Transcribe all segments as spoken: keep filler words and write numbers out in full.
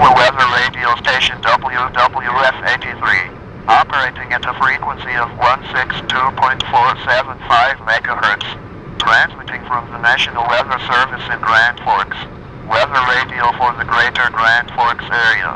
Iowa Weather Radio Station W W F eighty-three, operating at a frequency of one sixty-two point four seven five megahertz, transmitting from the National Weather Service in Grand Forks. Weather radio for the greater Grand Forks area.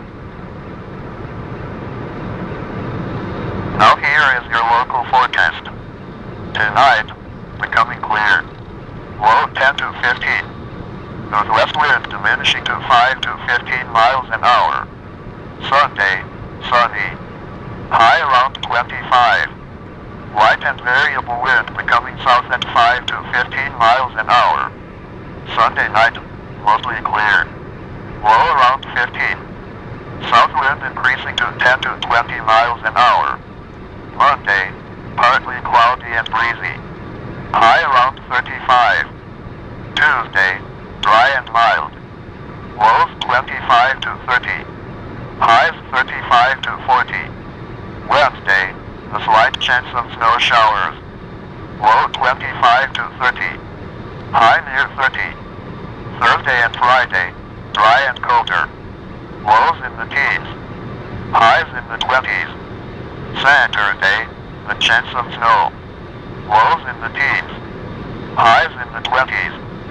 Now here is your local forecast. Tonight, becoming clear. Low ten to fifteen. Northwest wind diminishing to five to fifteen miles an hour. Sunday, sunny. High around twenty-five. Light and variable wind becoming south at five to fifteen miles an hour. Sunday night, mostly clear. Low around fifteen. South wind increasing to ten to twenty miles an hour. Monday, partly cloudy and breezy. High around thirty-five. Tuesday, dry and mild. Lows twenty-five to thirty. Highs thirty-five to forty. Wednesday, a slight chance of snow showers. Low twenty-five to thirty. High near thirty. Thursday and Friday, dry and colder. Lows in the teens. Highs in the twenties. Saturday, a chance of snow. Lows in the teens. Highs in the twenties.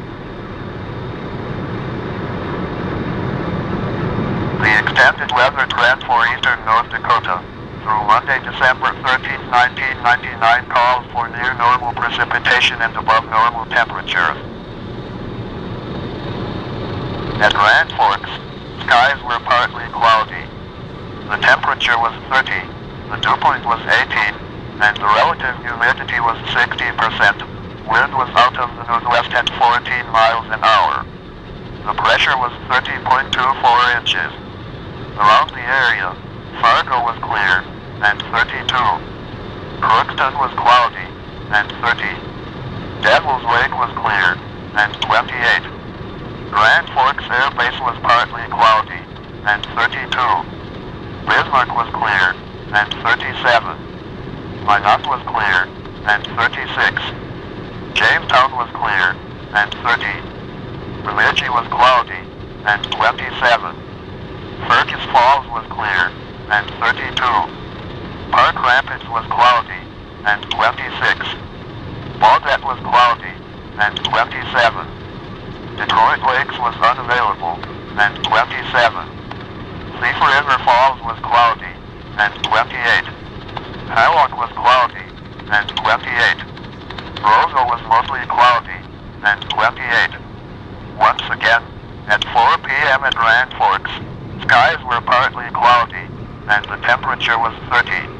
The extended weather trend for eastern North Dakota through Monday, December thirteenth, nineteen ninety-nine calls for near normal precipitation and above normal temperatures. At Grand Forks, skies were partly cloudy. The temperature was thirty, the dew point was eighteen, and the relative humidity was sixty percent. Wind was out of the northwest at fourteen miles an hour. The pressure was thirty point two four inches. Around the area, Fargo was clear, and thirty-two. Crookston was cloudy, and thirty. Devil's Lake was clear, and twenty-eight. Grand Forks Air Base was partly cloudy, and thirty-two. Bismarck was clear, and thirty-seven. Minot was clear, and thirty-six. Jamestown was clear, and thirty. Bemidji was cloudy, and twenty-seven. Fergus Falls was clear, and thirty-two. Park Rapids was cloudy, and twenty-six. Baudette was cloudy, and twenty-seven. Detroit Lakes was unavailable, and twenty-seven. Thief River Falls was cloudy, and twenty-eight. Highland was cloudy, and twenty-eight. Roseau was mostly cloudy, and twenty-eight. Once again, at four p m at Grand Forks, skies were partly cloudy, and the temperature was thirty.